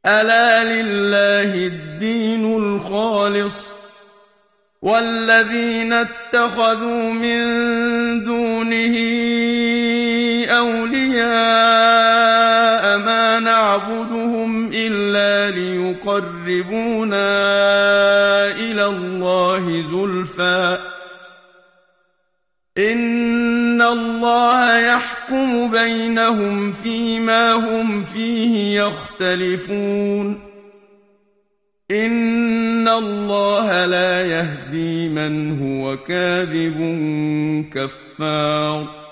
ألا لله الدين الخالص والذين اتخذوا من دونه أولياء ما نعبدهم إلا ليقربونا إلى الله زلفى إن الله يحكم بينهم فيما هم فيه يختلفون إن الله لا يهدي من هو كاذب كفار